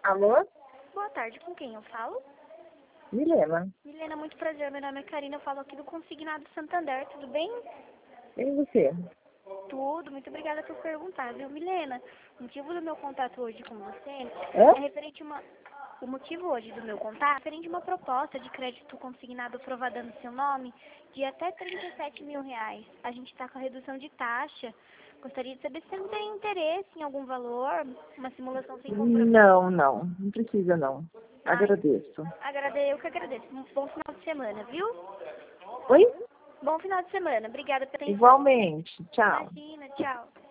Alô? Boa tarde, com quem eu falo? Milena, Milena, muito prazer, meu nome é Karina, eu falo aqui do Consignado Santander, tudo bem? quem você? Tudo, muito obrigada por perguntar, viu, Milena? O motivo do meu contato hoje com você Hã? é referente a uma... O motivo hoje do meu contato é referente a uma proposta de crédito consignado aprovada no seu nome de até R$ 37.000. A gente está com a redução de taxa. Gostaria de saber se você não tem interesse em algum valor, uma simulação sem compromisso. Não precisa não. Ai, Agradeço. eu que agradeço. Um bom final de semana, viu? Oi? Bom final de semana. Obrigada pela atenção. Igualmente. Tchau. Imagina, tchau.